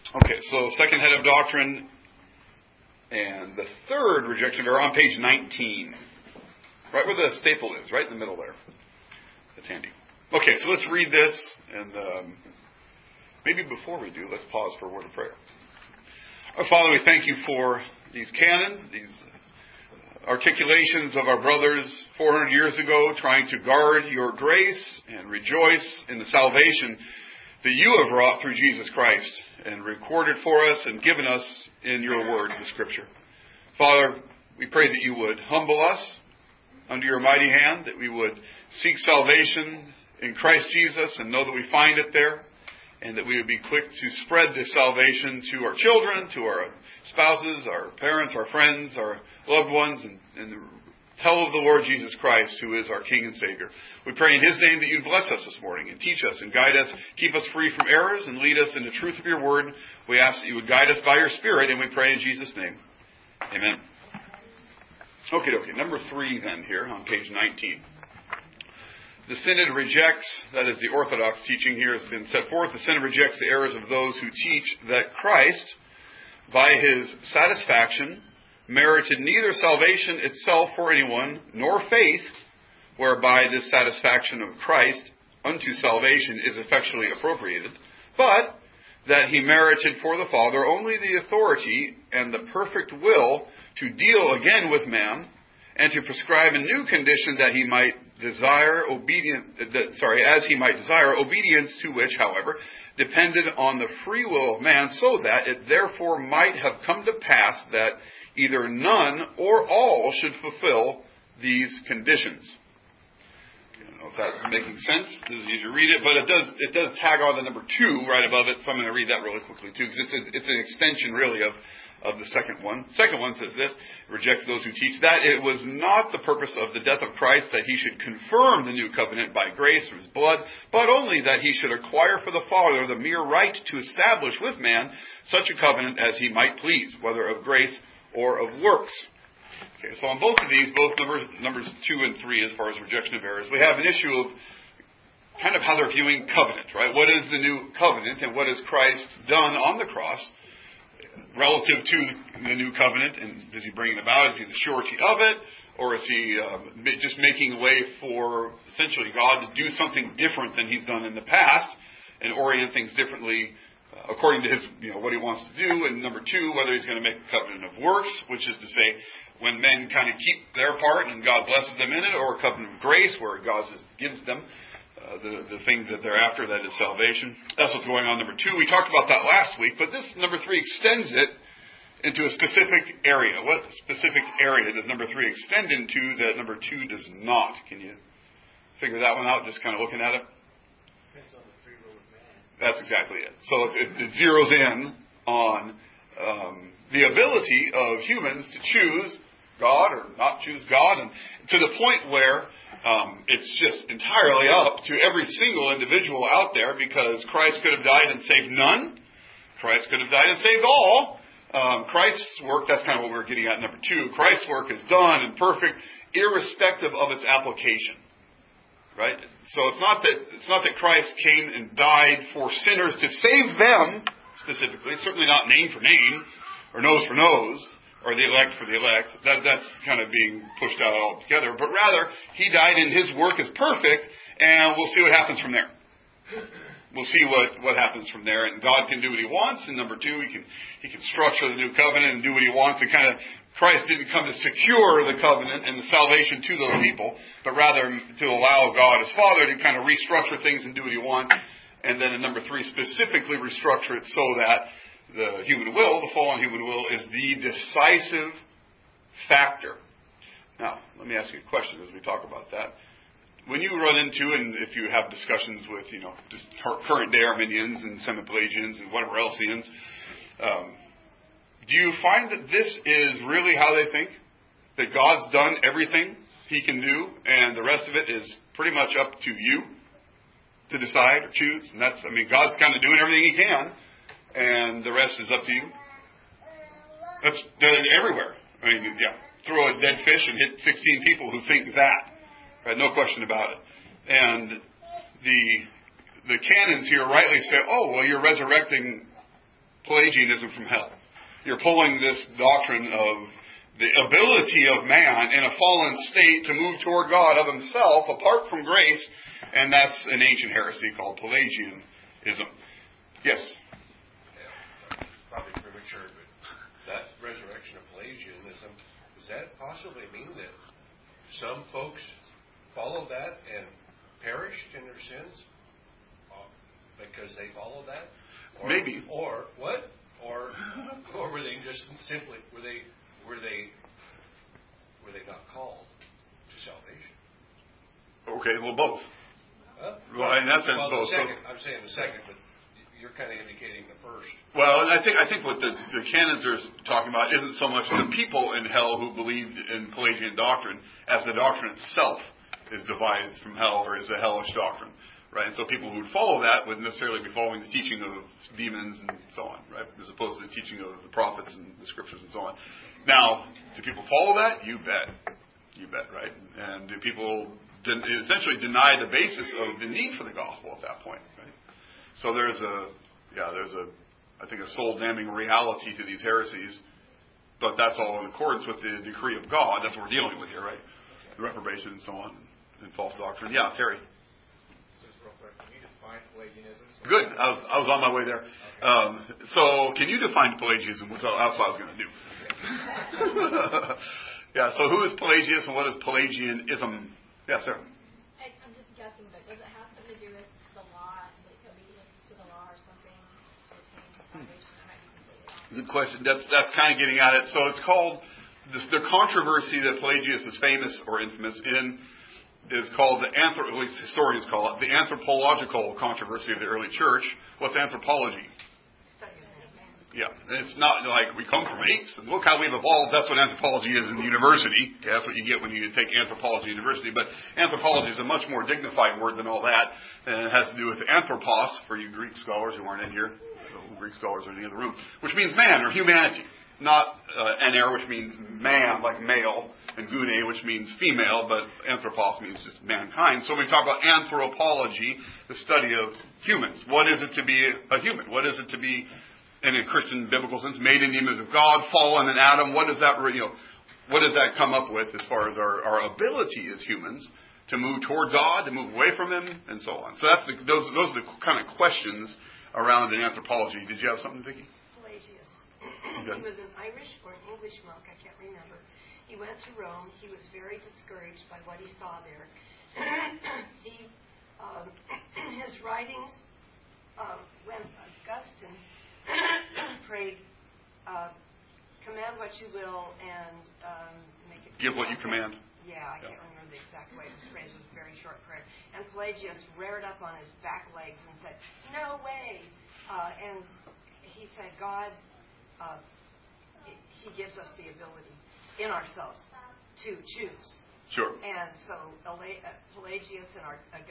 Okay, so second head of doctrine and the third rejection of error on page 19. Right where the staple is, right in the middle there. That's handy. Okay, so let's read this, and maybe before we do, let's pause for a word of prayer. Our Father, we thank you for these canons, these articulations of our brothers 400 years ago, trying to guard your grace and rejoice in the salvation that you have wrought through Jesus Christ and recorded for us and given us in your word, the Scripture. Father, we pray that you would humble us under your mighty hand, that we would seek salvation in Christ Jesus and know that we find it there, and that we would be quick to spread this salvation to our children, to our spouses, our parents, our friends, our loved ones, and tell of the Lord Jesus Christ, who is our King and Savior. We pray in His name that you'd bless us this morning and teach us and guide us, keep us free from errors, and lead us in the truth of your word. We ask that you would guide us by your Spirit, and we pray in Jesus' name. Amen. Okay. Number 3 then here on page 19. The Synod rejects, that is the Orthodox teaching here has been set forth, the Synod rejects the errors of those who teach that Christ, by His satisfaction, merited neither salvation itself for anyone, nor faith, whereby this satisfaction of Christ unto salvation is effectually appropriated, but that He merited for the Father only the authority and the perfect will to deal again with man, and to prescribe a new condition that he might desire as he might desire, obedience to which, however, depended on the free will of man, so that it therefore might have come to pass that either none or all should fulfill these conditions. I don't know if that's making sense as you read it, but it does tag on the number 2 right above it, so I'm going to read that really quickly too, because it's an extension really of the second one. Second one says this, rejects those who teach that it was not the purpose of the death of Christ that He should confirm the new covenant by grace of His blood, but only that He should acquire for the Father the mere right to establish with man such a covenant as He might please, whether of grace or of works. Okay, so on both of these, both numbers 2 and 3, as far as rejection of errors, we have an issue of kind of how they're viewing covenant, right? What is the new covenant, and what has Christ done on the cross relative to the new covenant, and is He bringing it about? Is He the surety of it, or is He just making a way for essentially God to do something different than He's done in the past and orient things differently according to His, what He wants to do? And number 2, whether He's going to make a covenant of works, which is to say, when men kind of keep their part and God blesses them in it, or a covenant of grace where God just gives them the thing that they're after, that is salvation. That's what's going on. Number 2, we talked about that last week, but this number 3 extends it into a specific area. What specific area does number 3 extend into that number 2 does not? Can you figure that one out, just kind of looking at it? Depends on the free will of man. That's exactly it. So it zeroes in on the ability of humans to choose God or not choose God, and to the point where it's just entirely up to every single individual out there, because Christ could have died and saved none. Christ could have died and saved all. Christ's work, that's kind of what we're getting at number 2. Christ's work is done and perfect, irrespective of its application. Right? So it's not that Christ came and died for sinners to save them specifically, certainly not name for name, or nose for nose, or the elect for the elect. That's kind of being pushed out altogether. But rather, He died and His work is perfect, and we'll see what happens from there. We'll see what happens from there. And God can do what He wants. And number 2, He can structure the new covenant and do what He wants. And kind of, Christ didn't come to secure the covenant and the salvation to those people, but rather to allow God as Father to kind of restructure things and do what He wants. And then in number 3, specifically restructure it so that the human will, the fallen human will, is the decisive factor. Now, let me ask you a question as we talk about that. When you run into, and if you have discussions with, just current day Arminians and Semi-Pelagians and whatever elseans, do you find that this is really how they think? That God's done everything He can do, and the rest of it is pretty much up to you to decide or choose? And God's kind of doing everything He can, and the rest is up to you. That's everywhere. Throw a dead fish and hit 16 people who think that. Right? No question about it. And the canons here rightly say, oh, well, you're resurrecting Pelagianism from hell. You're pulling this doctrine of the ability of man in a fallen state to move toward God of himself apart from grace, and that's an ancient heresy called Pelagianism. Yes? Yeah, probably premature, but that resurrection of Pelagianism, does that possibly mean that some folks followed that and perished in their sins because they followed that? Or, maybe. Or what? Or were they just simply were they not called to salvation? Okay, well, both. Well, in that sense, both. I'm saying the second, but you're kind of indicating the first. Well, I think what the canons are talking about isn't so much the people in hell who believed in Pelagian doctrine as the doctrine itself is devised from hell or is a hellish doctrine. Right, and so people who would follow that would necessarily be following the teaching of demons and so on, right, as opposed to the teaching of the prophets and the scriptures and so on. Now, do people follow that? You bet, right? And do people essentially deny the basis of the need for the gospel at that point? Right. So there's I think a soul damning reality to these heresies, but that's all in accordance with the decree of God. That's what we're dealing with here, right? The reprobation and so on, and false doctrine. Yeah, Terry. Good. I was on my way there. Okay. So, can you define Pelagianism? So that's what I was going to do. Yeah. So, who is Pelagius and what is Pelagianism? Yes, sir. I'm just guessing, but does it have something to do with the law, like obedience to the law or something pertaining to salvation? Good question. That's kind of getting at it. So, it's called the controversy that Pelagius is famous or infamous in. Is called at least historians call it, the anthropological controversy of the early church. What's anthropology? Yeah, it's not like we come from apes and look how we've evolved. That's what anthropology is in the university. Okay, that's what you get when you take anthropology university. But anthropology is a much more dignified word than all that, and it has to do with anthropos, for you Greek scholars who aren't in here. Greek scholars are in the other room, which means man or humanity. Not aner, which means man, like male, and gune, which means female, but anthropos means just mankind. So when we talk about anthropology, the study of humans. What is it to be a human? What is it to be, in a Christian biblical sense, made in the image of God, fallen in Adam? What does that, what does that come up with as far as our ability as humans to move toward God, to move away from Him, and so on? So those are the kind of questions around in anthropology. Did you have something, Vicki? Pelagius. He was an Irish or an English monk, I can't remember. He went to Rome. He was very discouraged by what he saw there. His writings, when Augustine prayed, command what you will and make it... Give what you command. Yeah, I can't remember the exact way it was phrased. It was a very short prayer. And Pelagius reared up on his back legs and said, "No way!" And he said, God... He gives us the ability in ourselves to choose. Sure. And so Pelagius and St.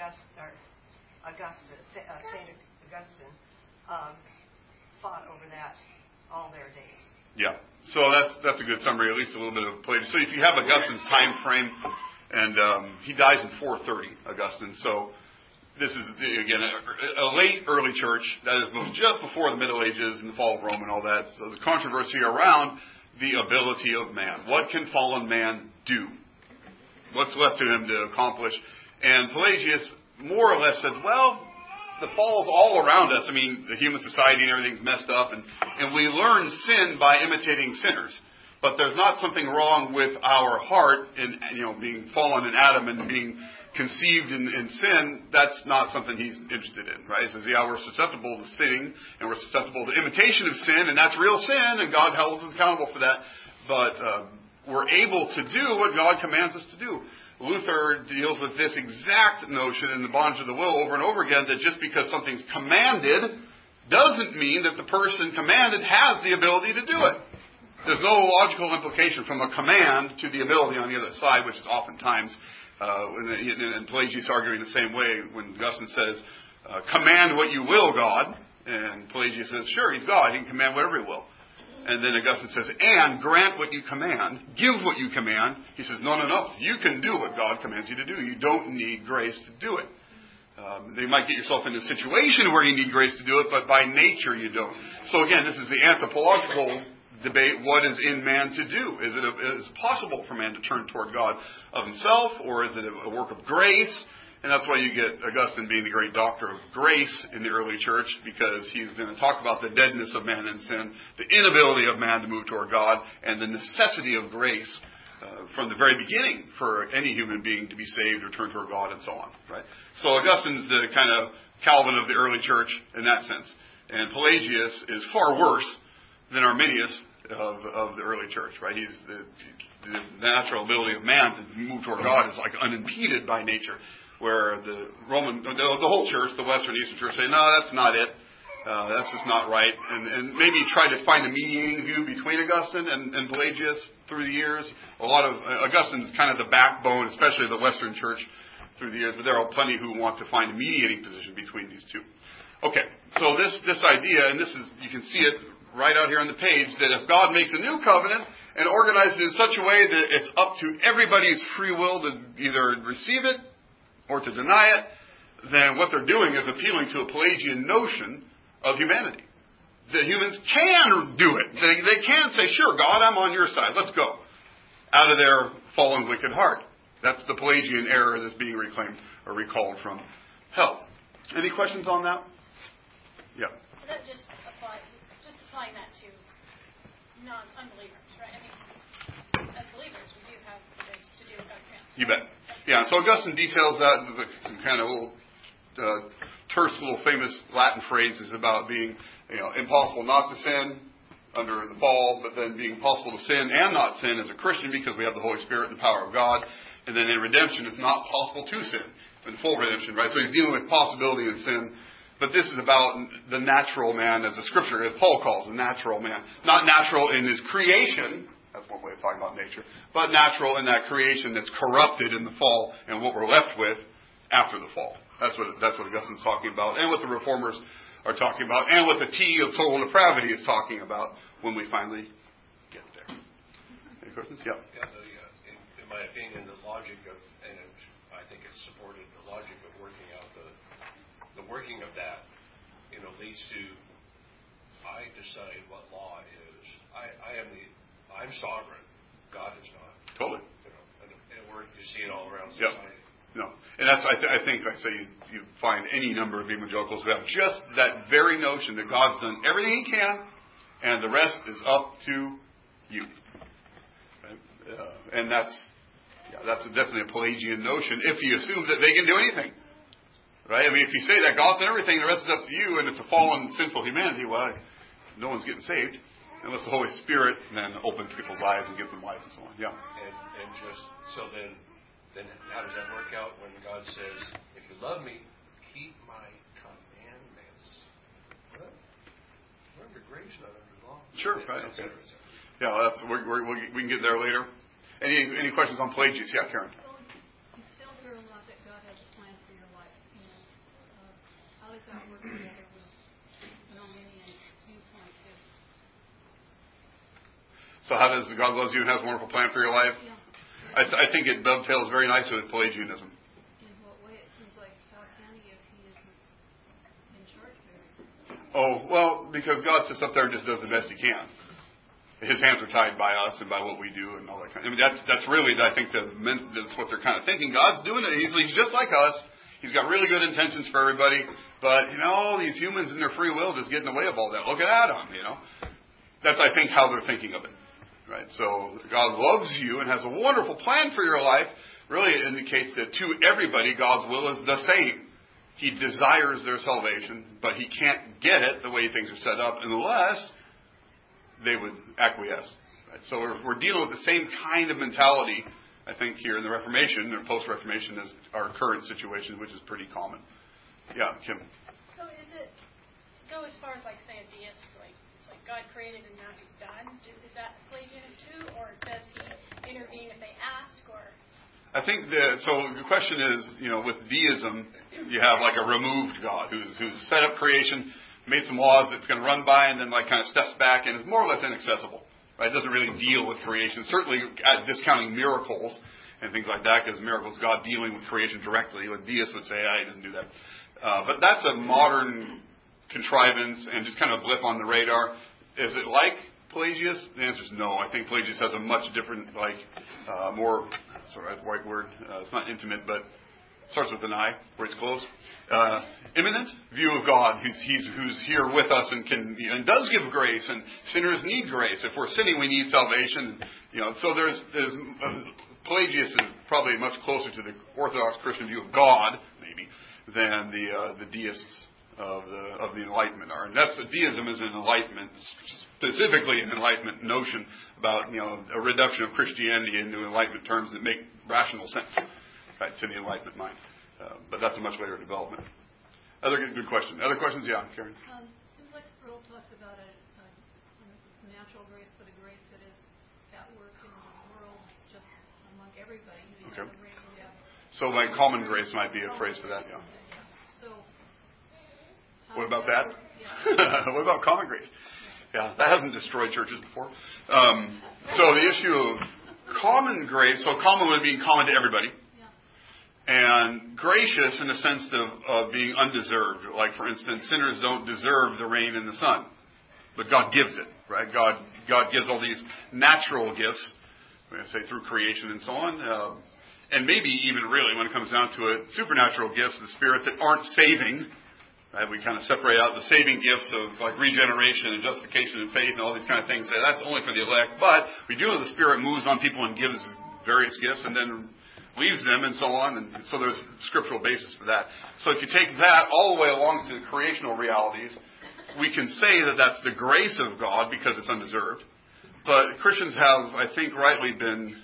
Augustine fought over that all their days. Yeah. So that's a good summary, at least a little bit of Pelagius. So if you have Augustine's time frame, and he dies in 430, Augustine. So this is, again, a late early church, that is just before the Middle Ages and the fall of Rome and all that. So the controversy around the ability of man. What can fallen man do? What's left to him to accomplish? And Pelagius more or less says, well, the fall is all around us. I mean, the human society and everything's messed up, and we learn sin by imitating sinners. But there's not something wrong with our heart in being fallen in Adam and being conceived in sin. That's not something he's interested in, right? He says, yeah, we're susceptible to sinning, and we're susceptible to imitation of sin, and that's real sin, and God holds us accountable for that. But we're able to do what God commands us to do. Luther deals with this exact notion in the Bondage of the Will over and over again, that just because something's commanded doesn't mean that the person commanded has the ability to do it. There's no logical implication from a command to the ability on the other side, which is oftentimes, and Pelagius arguing the same way when Augustine says, command what you will, God. And Pelagius says, sure, he's God. He can command whatever he will. And then Augustine says, and grant what you command, give what you command. He says, no. You can do what God commands you to do. You don't need grace to do it. You might get yourself in a situation where you need grace to do it, but by nature you don't. So again, this is the anthropological debate. What is in man to do? Is it possible for man to turn toward God of himself, or is it a work of grace? And that's why you get Augustine being the great doctor of grace in the early church, because he's going to talk about the deadness of man in sin, the inability of man to move toward God, and the necessity of grace from the very beginning for any human being to be saved or turn toward God and so on. Right? So Augustine's the kind of Calvin of the early church in that sense. And Pelagius is far worse than Arminius of the early church. Right? He's the natural ability of man to move toward God is like unimpeded by nature. Where the whole church, the Western Eastern Church, say, no, that's not it. That's just not right. And maybe try to find a mediating view between Augustine and Pelagius through the years. A lot of Augustine's kind of the backbone, especially of the Western Church through the years, but there are plenty who want to find a mediating position between these two. Okay, so this idea, and this is, you can see it right out here on the page, that if God makes a new covenant and organizes it in such a way that it's up to everybody's free will to either receive it or to deny it, then what they're doing is appealing to a Pelagian notion of humanity. That humans can do it. They can say, sure, God, I'm on your side. Let's go. Out of their fallen, wicked heart. That's the Pelagian error that's being reclaimed or recalled from hell. Any questions on that? Yeah. That just applying that to non-unbelievers, right? I mean, as believers, we do have the grace to do what God commands. You bet. Yeah, so Augustine details that, the kind of little terse little famous Latin phrases about being, impossible not to sin under the fall, but then being possible to sin and not sin as a Christian because we have the Holy Spirit and the power of God. And then in redemption, it's not possible to sin in full redemption, right? So he's dealing with possibility and sin. But this is about the natural man, as the Scripture, as Paul calls the natural man. Not natural in his creation. That's one way of talking about nature. But natural in that creation that's corrupted in the fall and what we're left with after the fall. That's what Augustine's talking about, and what the Reformers are talking about, and what the T of total depravity is talking about when we finally get there. Any questions? Yeah. In my opinion, the logic of, and I think it's supported, the logic of working out the working of that, leads to, I decide what law is. I'm sovereign. God is not. Totally. And you see it all around society. Yep. No. And that's, I think you find any number of evangelicals who have just that very notion that God's done everything He can, and the rest is up to you. And that's definitely a Pelagian notion if you assume that they can do anything. Right? I mean, if you say that God's done everything, the rest is up to you, and it's a fallen, sinful humanity, well, no one's getting saved. Unless the Holy Spirit then opens people's eyes and gives them life and so on. Yeah. And just so then how does that work out when God says, "If you love me, keep my commandments"? Well, we're under grace, not under law. Sure. Right. Okay. Yeah, that's we can get there later. Any questions on Pelagius? Yeah, Karen. Well, you still hear a lot that God has a plan for your life. How does that work together with an Arminian viewpoint? So how does God loves you and has a wonderful plan for your life? Yeah. I think it dovetails very nicely with Pelagianism. In what way? It seems like how can he if he isn't in charge there? Oh, well, because God sits up there and just does the best He can. His hands are tied by us and by what we do and all that kind of. I mean, that's really, I think, that's what they're kind of thinking. God's doing it. He's just like us. He's got really good intentions for everybody. But, these humans in their free will just get in the way of all that. Look at Adam, That's, I think, how they're thinking of it. Right? So God loves you and has a wonderful plan for your life. Really, it indicates that to everybody, God's will is the same. He desires their salvation, but He can't get it the way things are set up unless they would acquiesce. Right? So we're dealing with the same kind of mentality, I think, here in the Reformation or post-Reformation as our current situation, which is pretty common. Yeah, Kim. So is it go as far as say a deist, it's like God created and now He's done? Is that Pelagian too, or does He intervene if they ask? Or I think so the question is, with deism, you have like a removed God who's set up creation, made some laws that's going to run by, and then kind of steps back and is more or less inaccessible. Right? It doesn't really deal with creation. Certainly, discounting miracles and things like that, because miracles is God dealing with creation directly. What deists would say, he doesn't do that. But that's a modern contrivance and just kind of a blip on the radar. Is it like Pelagius? The answer is no. I think Pelagius has a much different, more, sorry, that's the right word. It's not intimate, but starts with an I, where it's close. Imminent view of God, who's here with us and and does give grace, and sinners need grace. If we're sinning, we need salvation. So there's Pelagius is probably much closer to the Orthodox Christian view of God, maybe, than the deists of the Enlightenment are. And that's deism is an Enlightenment, specifically an Enlightenment notion about a reduction of Christianity into Enlightenment terms that make rational sense, right, to the Enlightenment mind. But that's a much later development. Other good question. Other questions? Yeah, Karen. Seems like Sproul talks about a natural grace, but a grace that is at work in the world, just among everybody. Okay. So like common grace might be a phrase for that, yeah. So what about that? Yeah. What about common grace? Yeah, that hasn't destroyed churches before. So the issue of common grace, so common would mean common to everybody. And gracious in the sense of being undeserved. Like, for instance, sinners don't deserve the rain and the sun. But God gives it, right? God gives all these natural gifts, we're going to say through creation and so on. And maybe even really, when it comes down to it, supernatural gifts of the Spirit that aren't saving. Right? We kind of separate out the saving gifts of like regeneration and justification and faith and all these kind of things. Say that's only for the elect. But we do know the Spirit moves on people and gives various gifts and then leaves them and so on, and so there's scriptural basis for that. So if you take that all the way along to the creational realities, we can say that that's the grace of God because it's undeserved. But Christians have, I think, rightly been,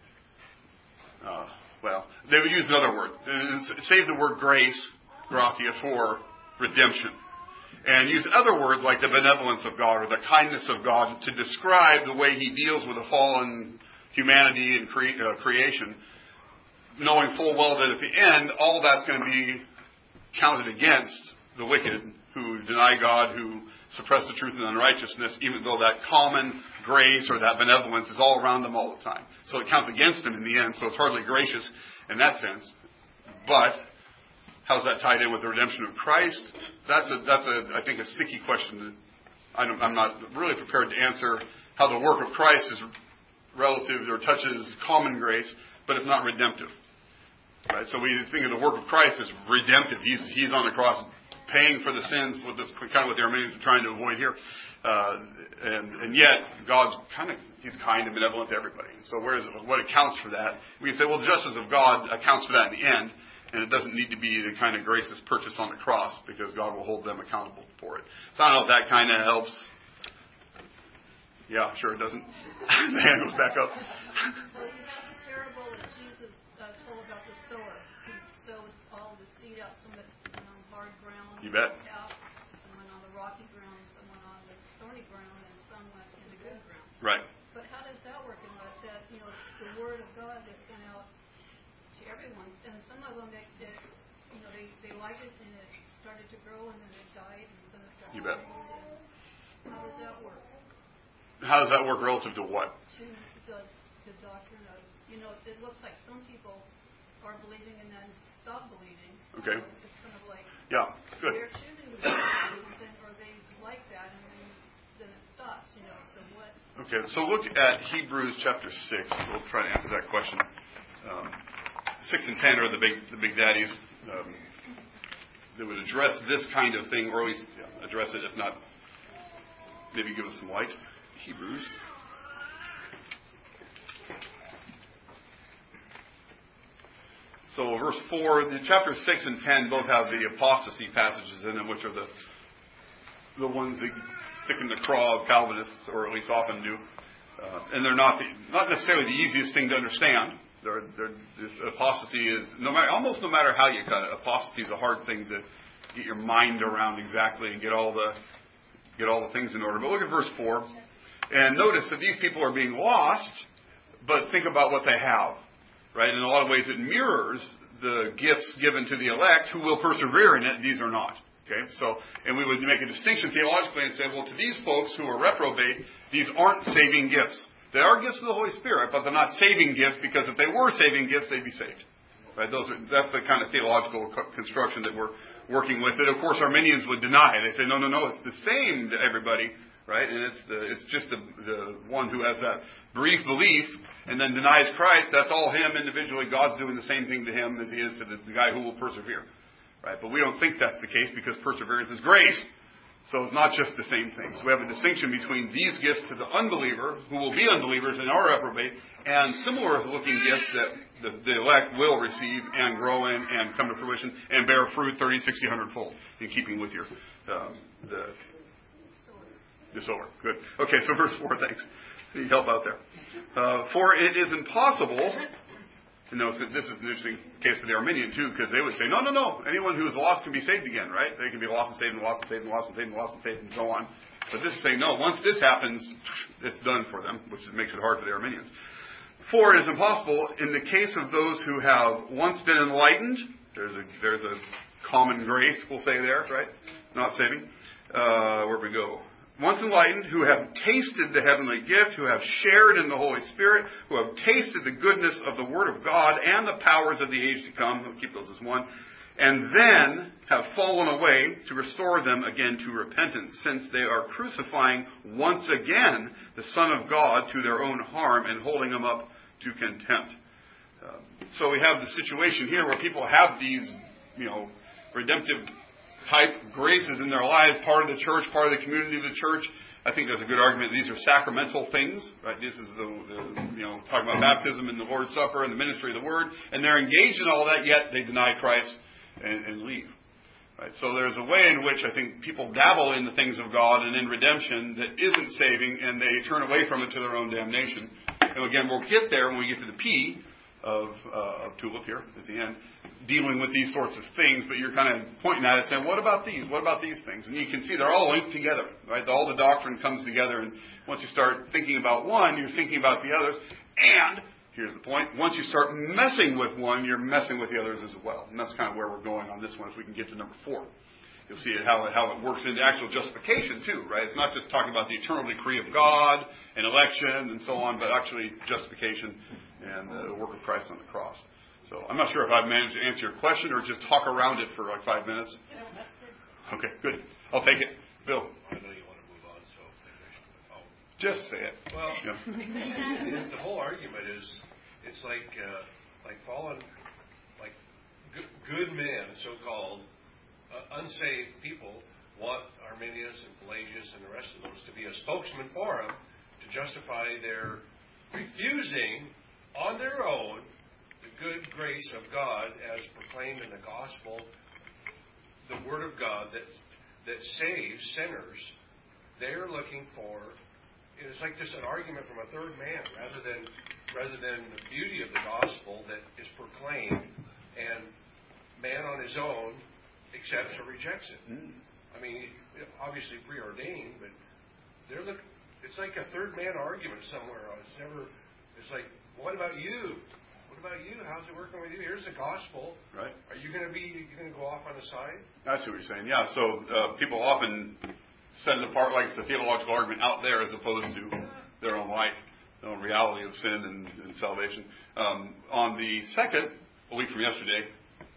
they would use another word. Save the word grace, gratia, for redemption. And use other words like the benevolence of God or the kindness of God to describe the way He deals with the fallen humanity and creation, knowing full well that at the end, all that's going to be counted against the wicked who deny God, who suppress the truth and unrighteousness, even though that common grace or that benevolence is all around them all the time. So it counts against them in the end, so it's hardly gracious in that sense. But how's that tied in with the redemption of Christ? That's I think, a sticky question that I'm not really prepared to answer. How the work of Christ is relative or touches common grace, but it's not redemptive. Right, so we think of the work of Christ as redemptive. He's on the cross paying for the sins, kind of what the Armenians are trying to avoid here. And yet, God's He's kind and benevolent to everybody. So what accounts for that? We can say, well, the justice of God accounts for that in the end, and it doesn't need to be the kind of grace that's purchased on the cross, because God will hold them accountable for it. So I don't know if that kind of helps. Yeah, sure it doesn't. The hand goes back up. You bet. Someone on the rocky ground, someone on the thorny ground, and someone in the good ground. Right. But how does that work unless that, the Word of God that's gone out to everyone, and some of them they liked it and it started to grow and then it died and some of it got You bet. How does that work? How does that work relative to what? To the doctrine of, it looks like some people are believing and then stop believing. Okay. It's kind of like, yeah, good. they're choosing to believe something, or they like that, and then it stops, so what? Okay, so look at Hebrews chapter 6. We'll try to answer that question. 6 and 10 are the big daddies that would address this kind of thing, or at least address it, if not, maybe give us some light. Hebrews. So verse 4, the chapter 6 and 10 both have the apostasy passages in them, which are the ones that stick in the craw of Calvinists, or at least often do. And they're not necessarily the easiest thing to understand. This apostasy is, almost no matter how you cut it, apostasy is a hard thing to get your mind around exactly and get all the things in order. But look at verse 4, and notice that these people are being lost, but think about what they have. Right? In a lot of ways it mirrors the gifts given to the elect who will persevere in it. These are not. Okay? So, and we would make a distinction theologically and say, well, to these folks who are reprobate, these aren't saving gifts. They are gifts of the Holy Spirit, but they're not saving gifts, because if they were saving gifts, they'd be saved. Right? That's the kind of theological construction that we're working with. That, of course, Arminians would deny. They say, no, it's the same to everybody, right? And it's just the one who has that brief belief and then denies Christ. That's all him individually. God's doing the same thing to him as he is to the guy who will persevere. Right? But we don't think that's the case, because perseverance is grace. So it's not just the same thing. So we have a distinction between these gifts to the unbeliever, who will be unbelievers and are reprobate, and similar looking gifts that the elect will receive and grow in and come to fruition and bear fruit 30, 60, 100-fold, in keeping with your the sower. Good. Okay, so verse 4, thanks. Need help out there. For it is impossible. Notice that this is an interesting case for the Arminian, too, because they would say, no. Anyone who is lost can be saved again, right? They can be lost and saved and lost and saved and lost and saved and lost and saved and so on. But this is saying, no, once this happens, it's done for them, which makes it hard for the Arminians. For it is impossible, in the case of those who have once been enlightened, there's a common grace, we'll say there, right? Not saving. Where we go? Once enlightened, who have tasted the heavenly gift, who have shared in the Holy Spirit, who have tasted the goodness of the Word of God and the powers of the age to come, we'll keep those as one, and then have fallen away, to restore them again to repentance, since they are crucifying once again the Son of God to their own harm and holding him up to contempt. So we have the situation here where people have these, redemptive type graces in their lives, part of the church, part of the community of the church. I think there's a good argument these are sacramental things, right? This is talking about baptism and the Lord's Supper and the ministry of the Word, and they're engaged in all that, yet they deny Christ and leave. Right? So there's a way in which I think people dabble in the things of God and in redemption that isn't saving, and they turn away from it to their own damnation. And again, we'll get there when we get to the P of TULIP here at the end, dealing with these sorts of things, but you're kind of pointing at it saying, what about these? What about these things? And you can see they're all linked together, right? All the doctrine comes together, and once you start thinking about one, you're thinking about the others. And, here's the point, once you start messing with one, you're messing with the others as well. And that's kind of where we're going on this one, if we can get to number 4. You'll see how it works into actual justification, too, right? It's not just talking about the eternal decree of God and election and so on, but actually justification and the work of Christ on the cross. So I'm not sure if I've managed to answer your question or just talk around it for like 5 minutes. No, that's good. Okay, good. I'll take it. Bill. I know you want to move on, so just say it. Well, yeah. The whole argument is, it's like fallen, like good men, so-called unsaved people want Arminius and Pelagius and the rest of those to be a spokesman for them to justify their refusing on their own the good grace of God as proclaimed in the gospel, the Word of God that saves sinners. They're looking for, it's like just an argument from a third man rather than the beauty of the gospel that is proclaimed, and man on his own accepts or rejects it. I mean, obviously preordained, but it's like a third man argument somewhere. It's like, what about you? What about you? How's it working with you? Here's the gospel. Right. Are you going to go off on the side? I see what you're saying. Yeah. So people often set it apart like it's a theological argument out there as opposed to their own life, their own reality of sin and salvation. On the second, a week from yesterday,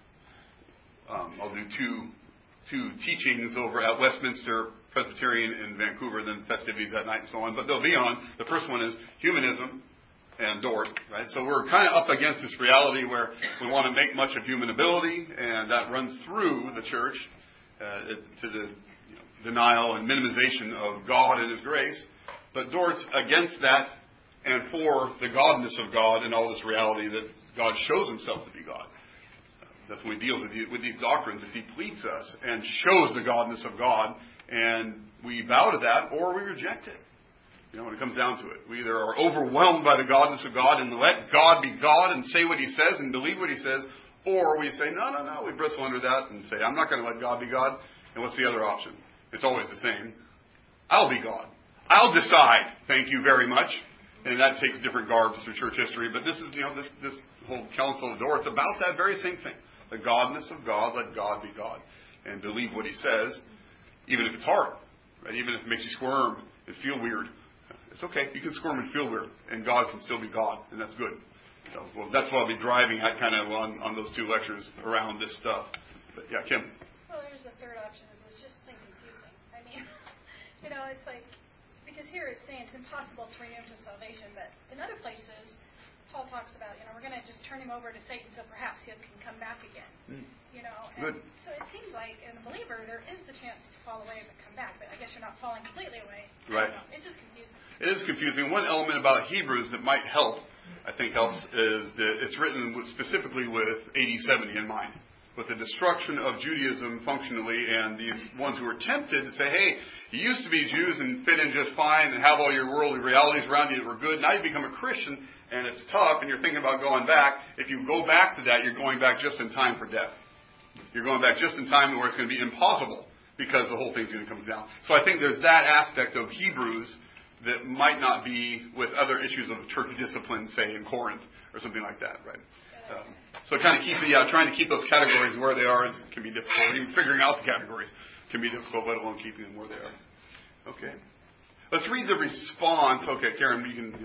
I'll do two teachings over at Westminster Presbyterian in Vancouver, then festivities that night and so on. But they'll be on. The first one is humanism and Dort, right? So we're kind of up against this reality where we want to make much of human ability, and that runs through the church to the denial and minimization of God and His grace. But Dort's against that and for the godness of God and all this reality that God shows Himself to be God. That's when he deals with these doctrines, that he pleads us and shows the godness of God, and we bow to that or we reject it. When it comes down to it, we either are overwhelmed by the godness of God and let God be God and say what He says and believe what He says, or we say, no, we bristle under that and say, I'm not going to let God be God. And what's the other option? It's always the same. I'll be God. I'll decide. Thank you very much. And that takes different garbs through church history. But this is, this whole Council of Dort, it's about that very same thing. The godness of God, let God be God. And believe what He says, even if it's hard. Right? Even if it makes you squirm and feel weird. It's okay. You can squirm and feel weird, and God can still be God, and that's good. So, well, that's what I'll be driving at kind of on those 2 lectures around this stuff. But yeah, Kim. Well, there's a third option. It was just plain confusing. I mean, it's like, because here it's saying it's impossible to bring him to salvation, but in other places, Paul talks about, we're going to just turn him over to Satan so perhaps he can come back again. And Good. so it seems like in a believer there is the chance to fall away but come back, but I guess you're not falling completely away. Right. It's just confusing. It is confusing. One element about Hebrews that might help, I think helps, is that it's written specifically with AD 70 in mind, with the destruction of Judaism functionally, and these ones who were tempted to say, hey, you used to be Jews and fit in just fine and have all your worldly realities around you that were good. Now you become a Christian and it's tough and you're thinking about going back. If you go back to that, you're going back just in time for death. You're going back just in time where it's going to be impossible because the whole thing's going to come down. So I think there's that aspect of Hebrews that might not be with other issues of church discipline, say in Corinth or something like that, right? So kind of trying to keep those categories where they are can be difficult. Even figuring out the categories can be difficult, let alone keeping them where they are. Okay. Let's read the response. Okay, Karen, you can.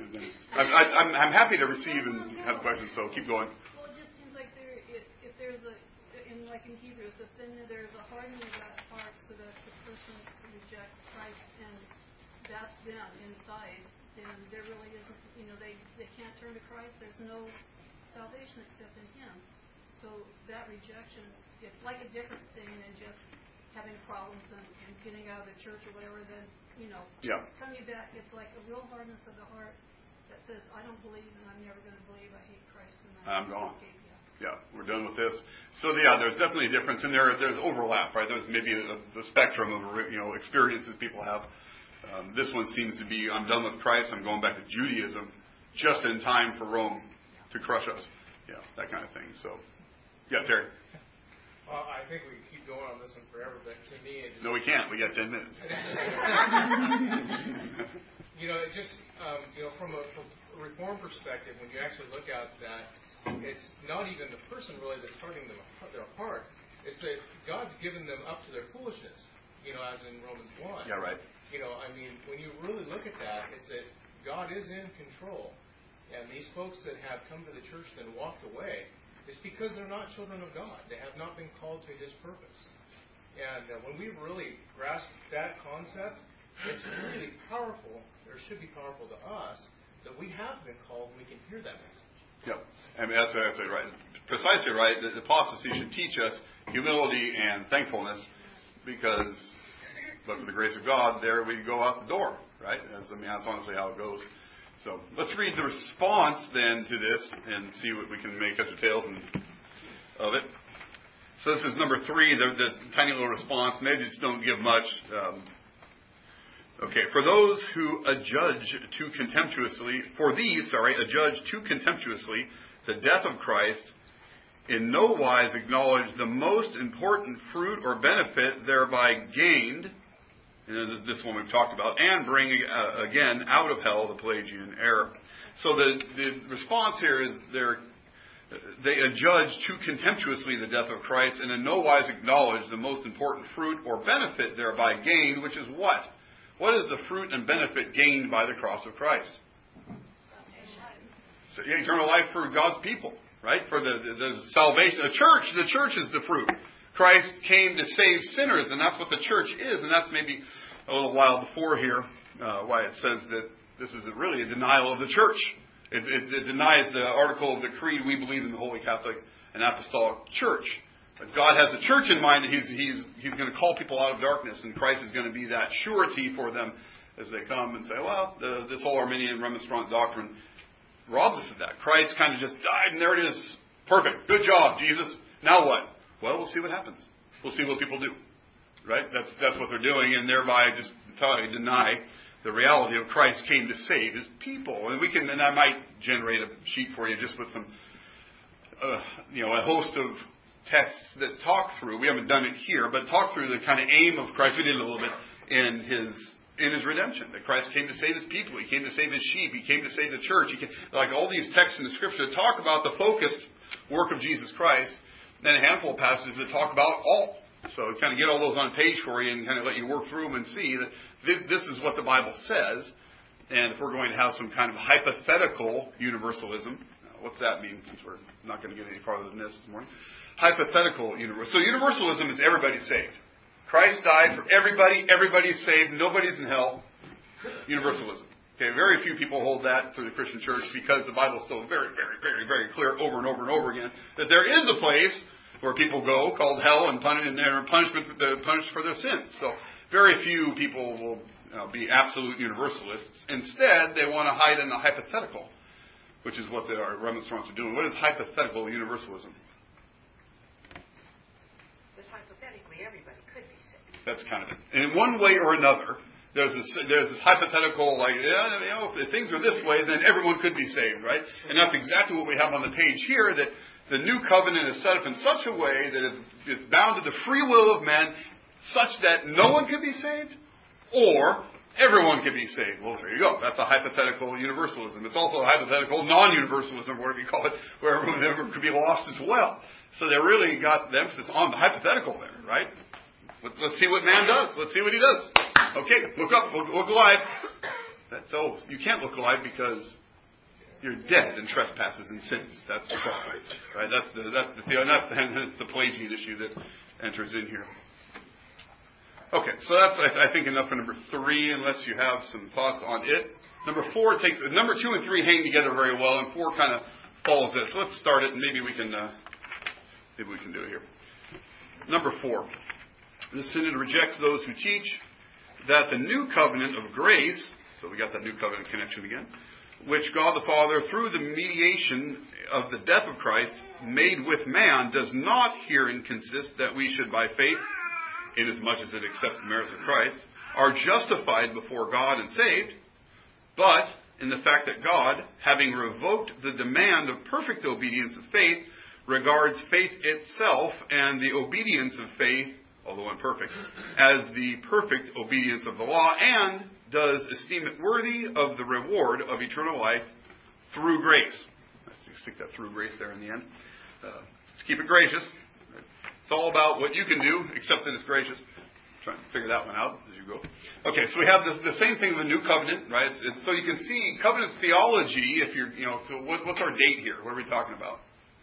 I'm happy to receive and have questions, so keep going. Well, it just seems like if there's in Hebrews, if then there's a hardening of that heart so that the person rejects Christ and that's them inside, then there really isn't, they can't turn to Christ. There's no salvation except in Him. So that rejection, it's like a different thing than just having problems and getting out of the church or whatever. Then, coming back, it's like a real hardness of the heart that says, I don't believe and I'm never going to believe. I hate Christ and I'm gone. Yeah, we're done with this. So there's definitely a difference, and there's overlap, right? There's maybe the spectrum of experiences people have. This one seems to be, I'm done with Christ. I'm going back to Judaism, just in time for Rome to crush us. Yeah, that kind of thing. So, yeah, Terry. Well, I think we can keep going on this one forever, but to me, it just... No, we can't. We got 10 minutes. It just, from a reform perspective, when you actually look at that, it's not even the person really that's hardening their heart. It's that God's given them up to their foolishness, as in Romans 1. Yeah, right. When you really look at that, it's that God is in control. And these folks that have come to the church and walked away, it's because they're not children of God. They have not been called to His purpose. And when we really grasp that concept, it's really powerful, or should be powerful to us, that we have been called and we can hear that message. Yep. That's right. Precisely right. The apostasy should teach us humility and thankfulness because, but for the grace of God, there we go out the door, right? That's honestly how it goes. So let's read the response then to this and see what we can make heads or tails of it. So this is number 3, the tiny little response. Maybe just don't give much. For those who adjudge too contemptuously the death of Christ, in no wise acknowledge the most important fruit or benefit thereby gained, and this one we've talked about, and bring again out of hell the Pelagian error. So the response here is they adjudge too contemptuously the death of Christ, and in no wise acknowledge the most important fruit or benefit thereby gained, which is what? What is the fruit and benefit gained by the cross of Christ? So, eternal life for God's people, right? For the salvation. The church is the fruit. Christ came to save sinners, and that's what the church is. And that's maybe a little while before here why it says that this is really a denial of the church. It denies the article of the creed, we believe in the Holy Catholic and Apostolic Church. But God has a church in mind that He's going to call people out of darkness, and Christ is going to be that surety for them as they come and say, well, this whole Arminian Remonstrant doctrine robs us of that. Christ kind of just died, and there it is. Perfect. Good job, Jesus. Now what? Well, we'll see what happens. We'll see what people do. Right? That's what they're doing, and thereby just deny the reality of Christ came to save His people. And I might generate a sheet for you just with some, a host of texts that talk through. We haven't done it here, but talk through the kind of aim of Christ. We did a little bit in His redemption. That Christ came to save His people. He came to save His sheep. He came to save the church. Like all these texts in the Scripture that talk about the focused work of Jesus Christ. Then a handful of passages that talk about all. So kind of get all those on a page for you and kind of let you work through them and see that this is what the Bible says. And if we're going to have some kind of hypothetical universalism, what's that mean, since we're not going to get any farther than this morning? Hypothetical universalism. So universalism is everybody's saved. Christ died for everybody. Everybody's saved. Nobody's in hell. Universalism. Okay, very few people hold that through the Christian church because the Bible is so very, very, very, very clear over and over and over again that there is a place where people go called hell and punishment punished for their sins. So very few people will be absolute universalists. Instead, they want to hide in the hypothetical, which is what the remonstrants are doing. What is hypothetical universalism? That hypothetically everybody could be saved. That's kind of it. And in one way or another, there's this hypothetical, like, if things are this way, then everyone could be saved, right? And that's exactly what we have on the page here, that the new covenant is set up in such a way that it's bound to the free will of men, such that no one could be saved, or everyone could be saved. Well, there you go. That's a hypothetical universalism. It's also a hypothetical non-universalism, whatever you call it, where everyone could be lost as well. So they really got the emphasis on the hypothetical there, right? Let's see what man does. Let's see what he does. Okay, look up, look alive. So you can't look alive because you're dead in trespasses and sins. That's the problem, right? That's the Pelagian issue that enters in here. Okay, so that's I think enough for number 3, unless you have some thoughts on it. Number 4 takes number 2 and 3 hang together very well, and 4 kind of follows it. So let's start it, and maybe we can do it here. Number 4. The synod rejects those who teach that the new covenant of grace, so we got that new covenant connection again, which God the Father, through the mediation of the death of Christ, made with man, does not herein consist that we should by faith, inasmuch as it accepts the merits of Christ, are justified before God and saved, but in the fact that God, having revoked the demand of perfect obedience of faith, regards faith itself and the obedience of faith, although imperfect, as the perfect obedience of the law, and does esteem it worthy of the reward of eternal life through grace. Let's stick that through grace there in the end. Let's keep it gracious. It's all about what you can do, except that it's gracious. Trying to figure that one out as you go. Okay, so we have the same thing with the new covenant, right? So you can see covenant theology. If you're, what's our date here? What are we talking about?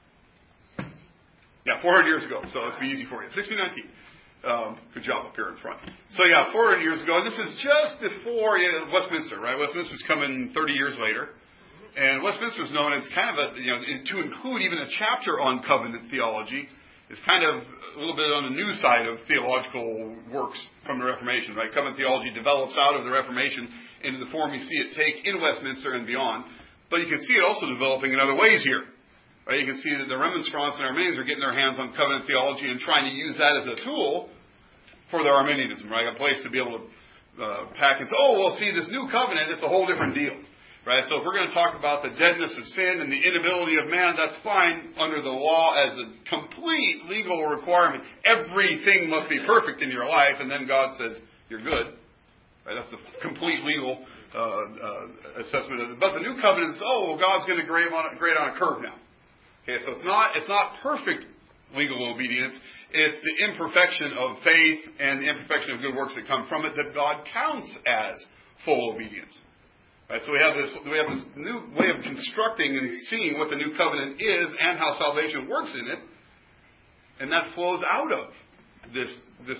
Yeah, 400 years ago. So it'll be easy for you. 1619. Good job up here in front. So yeah, 400 years ago. And this is just before Westminster, right? Westminster's coming 30 years later. And Westminster's known as kind of to include even a chapter on covenant theology is kind of a little bit on the new side of theological works from the Reformation, right? Covenant theology develops out of the Reformation into the form you see it take in Westminster and beyond. But you can see it also developing in other ways here. Right? You can see that the Remonstrants and Arminians are getting their hands on covenant theology and trying to use that as a tool for their Arminianism, right? A place to be able to pack and say, see, this new covenant, it's a whole different deal. Right? So if we're going to talk about the deadness of sin and the inability of man, that's fine under the law as a complete legal requirement. Everything must be perfect in your life, and then God says, you're good. Right? That's the complete legal assessment of it. But the new covenant is, God's going to grade on a curve now. Okay, so it's not perfect legal obedience. It's the imperfection of faith and the imperfection of good works that come from it that God counts as full obedience. Right, so we have this new way of constructing and seeing what the new covenant is and how salvation works in it, and that flows out of this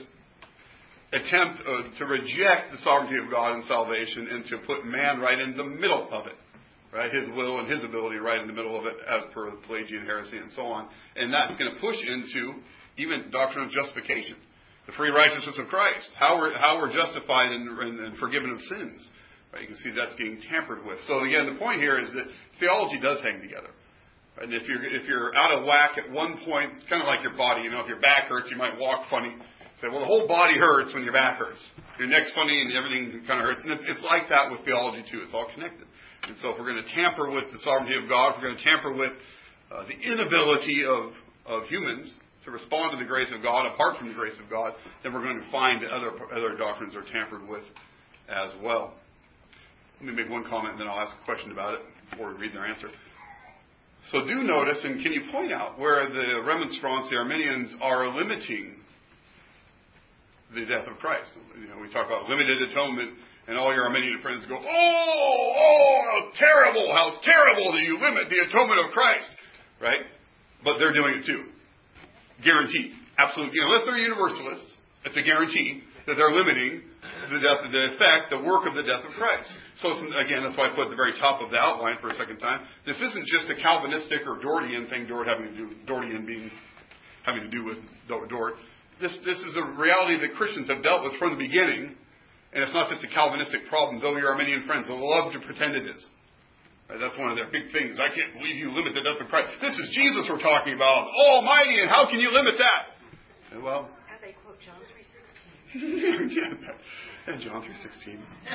attempt to reject the sovereignty of God in salvation and to put man right in the middle of it, right? His will and his ability right in the middle of it, as per the Pelagian heresy and so on, and that's going to push into even doctrine of justification, the free righteousness of Christ, how we're justified and forgiven of sins. Right, you can see that's getting tampered with. So again, the point here is that theology does hang together. Right? And if you're out of whack at one point, it's kind of like your body. If your back hurts, you might walk funny. Say, well, the whole body hurts when your back hurts. Your neck's funny and everything kind of hurts. And it's like that with theology too. It's all connected. And so if we're going to tamper with the sovereignty of God, if we're going to tamper with the inability of humans to respond to the grace of God apart from the grace of God, then we're going to find that other doctrines are tampered with as well. Let me make one comment and then I'll ask a question about it before we read their answer. So do notice, and can you point out where the Remonstrants, the Arminians, are limiting the death of Christ? We talk about limited atonement, and all your Arminian friends go, how terrible that you limit the atonement of Christ. Right? But they're doing it too. Guaranteed. Absolute. Unless they're universalists, it's a guarantee that they're limiting the work of the death of Christ. So again, that's why I put at the very top of the outline for a second time. This isn't just a Calvinistic or Dortian thing, Dortian being having to do with Dort. This is a reality that Christians have dealt with from the beginning, and it's not just a Calvinistic problem, though your Arminian friends love to pretend it is. Right, that's one of their big things. I can't believe you limit the death of Christ. This is Jesus we're talking about, Almighty, and how can you limit that? Well, and they quote John 3:16. And John 3:16.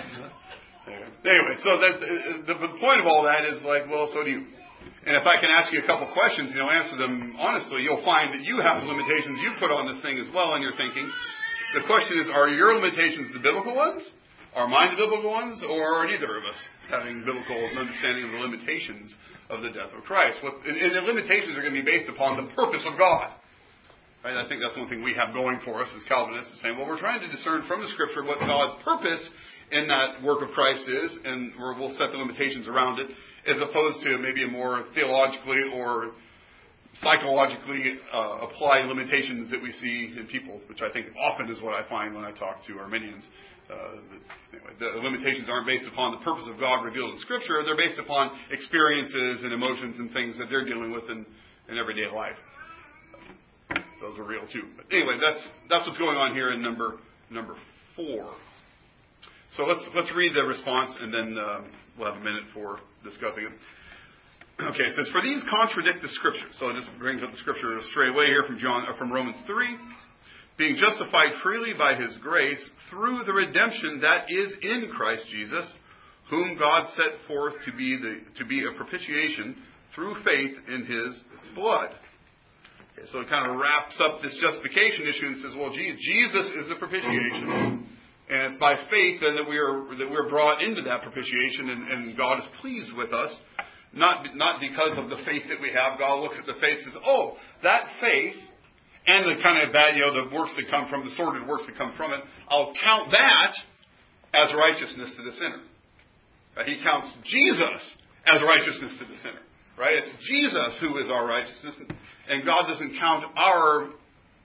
Anyway, so the point of all that is like, well, so do you. And if I can ask you a couple questions, answer them honestly, you'll find that you have limitations you put on this thing as well in your thinking. The question is, are your limitations the biblical ones? Are mine the biblical ones? Or are neither of us having biblical understanding of the limitations of the death of Christ? And the limitations are going to be based upon the purpose of God. Right? I think that's one thing we have going for us as Calvinists, is saying, well, we're trying to discern from the Scripture what God's purpose in that work of Christ is, and we'll set the limitations around it, as opposed to maybe a more theologically or psychologically applied limitations that we see in people, which I think often is what I find when I talk to Arminians. Anyway, the limitations aren't based upon the purpose of God revealed in Scripture. They're based upon experiences and emotions and things that they're dealing with in everyday life. Those are real too. But anyway, that's what's going on here in number 4. So let's read the response, and then we'll have a minute for discussing it. Okay, it says, for these contradict the Scripture. So it just brings up the Scripture straight away here from Romans 3. Being justified freely by His grace through the redemption that is in Christ Jesus, whom God set forth to be a propitiation through faith in His blood. Okay, so it kind of wraps up this justification issue and says, well, Jesus is the propitiation, and it's by faith then that we're brought into that propitiation, and God is pleased with us. Not because of the faith that we have. God looks at the faith and says, oh, that faith and the kind of bad, the works that come from, the sordid works that come from it, I'll count that as righteousness to the sinner. Right? He counts Jesus as righteousness to the sinner. Right? It's Jesus who is our righteousness, and God doesn't count our,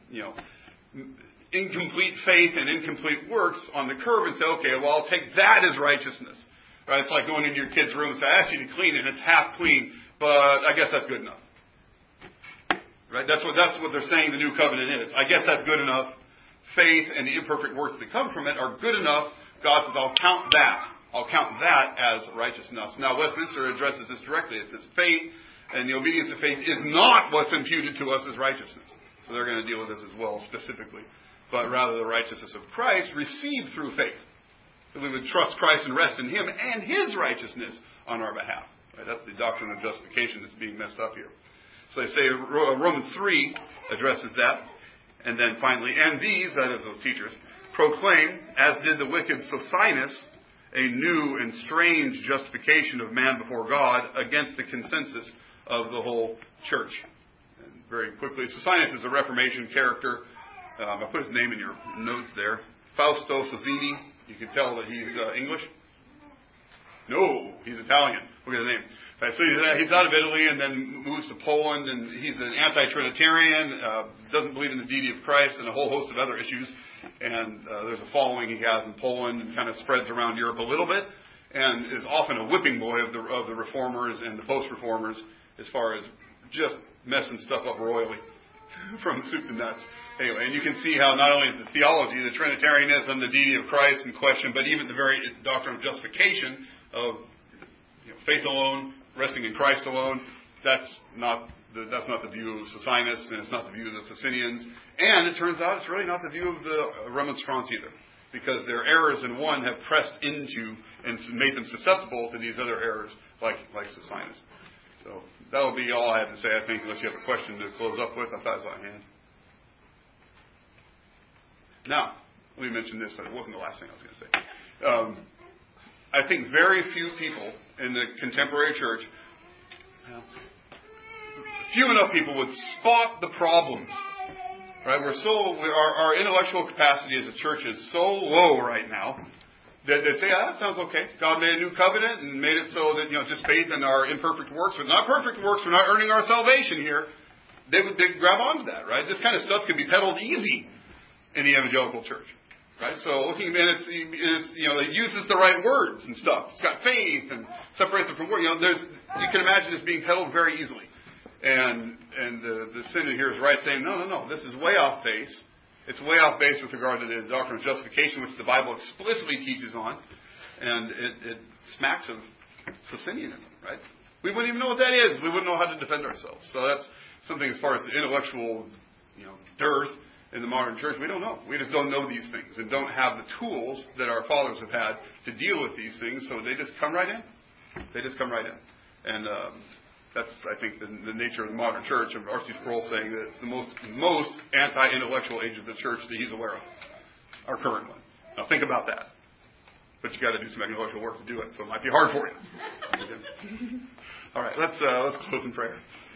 incomplete faith and incomplete works on the curve and say, okay, well, I'll take that as righteousness. Right? It's like going into your kid's room and say, I asked you to clean it, and it's half clean, but I guess that's good enough. Right? That's what they're saying the new covenant is. I guess that's good enough. Faith and the imperfect works that come from it are good enough. God says, I'll count that. I'll count that as righteousness. Now, Westminster addresses this directly. It says faith and the obedience of faith is not what's imputed to us as righteousness. So they're going to deal with this as well, specifically. But rather the righteousness of Christ received through faith. That we would trust Christ and rest in Him and His righteousness on our behalf. Right? That's the doctrine of justification that's being messed up here. So they say Romans 3 addresses that. And then finally, and these, that is those teachers, proclaim, as did the wicked Socinus, a new and strange justification of man before God against the consensus of the whole church. And very quickly, Socinus is a Reformation character. I put his name in your notes there. Fausto Sozzini. You can tell that he's English. No, he's Italian. Look at the name. So he's out of Italy and then moves to Poland, and he's an anti-Trinitarian, doesn't believe in the deity of Christ, and a whole host of other issues. And there's a following he has in Poland, and kind of spreads around Europe a little bit, and is often a whipping boy of the reformers and the post-reformers, as far as just messing stuff up royally from soup to nuts. Anyway, and you can see how not only is the theology, the Trinitarianism, the deity of Christ in question, but even the very doctrine of justification of faith alone, resting in Christ alone, that's not the view of Socinus, and it's not the view of the Socinians. And it turns out it's really not the view of the Remonstrants either, because their errors in one have pressed into and made them susceptible to these other errors, like Socinus. So that'll be all I have to say, I think, unless you have a question to close up with. I thought I saw a hand. Now, let me mention this. It wasn't the last thing I was going to say. I think very few people in the contemporary church, few enough people would spot the problems. Right? Our intellectual capacity as a church is so low right now that say, that sounds okay. God made a new covenant and made it so that, just faith in our imperfect works, but not perfect works. We're not earning our salvation here. They'd grab onto that, right? This kind of stuff can be peddled easy in the evangelical church, right? So looking at it uses the right words and stuff. It's got faith and separates it from work. You can imagine this being peddled very easily. And the synod here is right, saying, no, this is way off base. It's way off base with regard to the doctrine of justification, which the Bible explicitly teaches on, and it smacks of Socinianism, right? We wouldn't even know what that is. We wouldn't know how to defend ourselves. So that's something as far as the intellectual, dearth in the modern church. We don't know. We just don't know these things and don't have the tools that our fathers have had to deal with these things. So they just come right in. And that's, I think, the nature of the modern church. Of R.C. Sproul saying that it's the most anti-intellectual age of the church that he's aware of, our current one. Now think about that. But you got to do some intellectual work to do it, so it might be hard for you. All right, let's close in prayer.